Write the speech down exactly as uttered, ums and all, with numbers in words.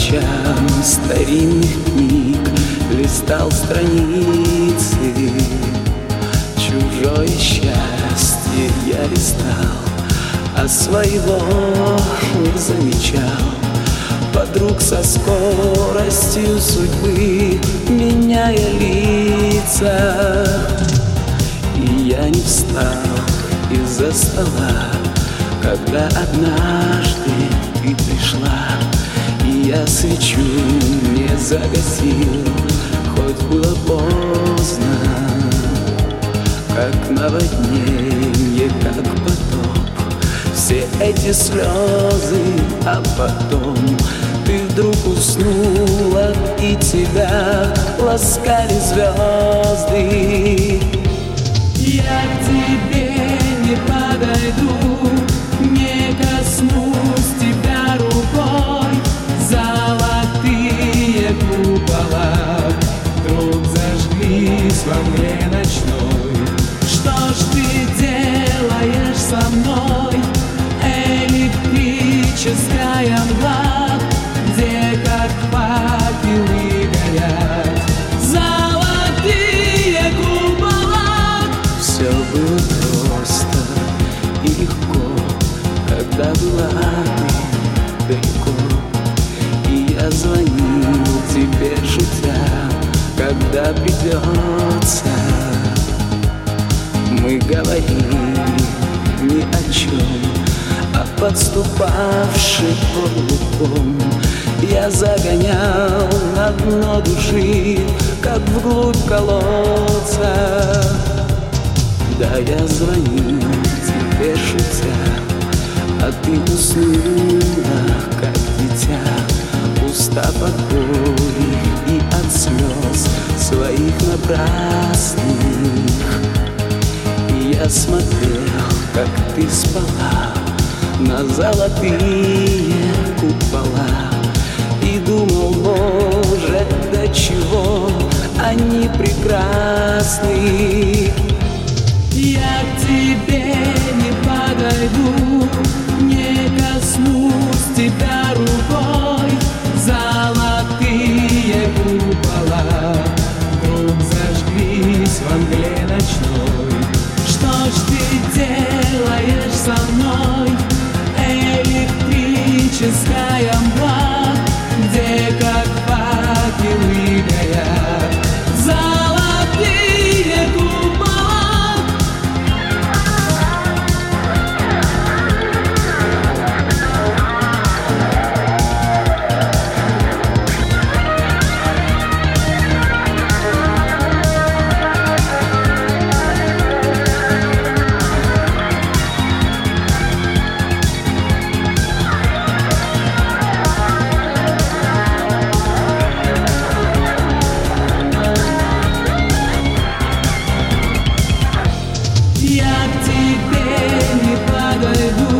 ночам старинных книг листал страницы. Чужое счастье я листал, а своего не замечал. Подруг со скоростью судьбы, меняя лица. И я не встал из-за стола, когда однажды ты пришла. И я свечу не загасил, хоть было поздно. Как наводнение, как потоп, все эти слезы, а потом ты вдруг уснула, и тебя ласкали звезды. Я к тебе не подойду, не коснусь тебя рукой. Золотые купола вдруг зажглись во мгле ночной. Что ж ты делаешь со мной? Электрическая мгла, где как факелы горят золотые купола. Все было просто и легко, когда была ты далеко. И я звонил тебе, шутя, когда придется. Мы говорили ни о чем, а подступавший облаком я загонял на дно души, как вглубь колодца. Да, я звонил тебе, шутя, а ты уснула, как дитя, устав от боли и от слез своих напрасных. И я смотрел, как ты спала на золотые купола, и думал, боже, до чего они прекрасны. Я к тебе не подойду, не коснусь тебя рукой. Золотые купола вдруг зажглись во мгле ночной. Что ж ты делаешь со мной? Электрическая мгла, где как факелы горят золотые купола. Я к тебе не подойду,